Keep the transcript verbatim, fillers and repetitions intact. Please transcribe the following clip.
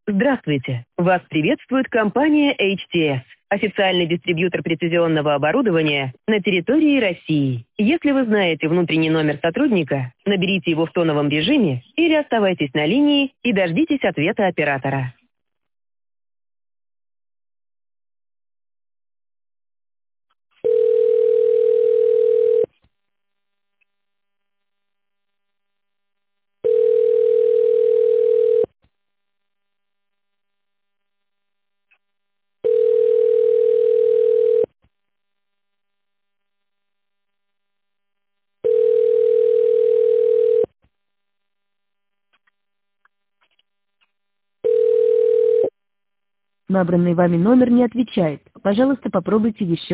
Здравствуйте! Вас приветствует компания эйч ти эс, официальный дистрибьютор прецизионного оборудования на территории России. Если вы знаете внутренний номер сотрудника, наберите его в тоновом режиме или оставайтесь на линии и дождитесь ответа оператора. Набранный вами номер не отвечает. Пожалуйста, попробуйте еще.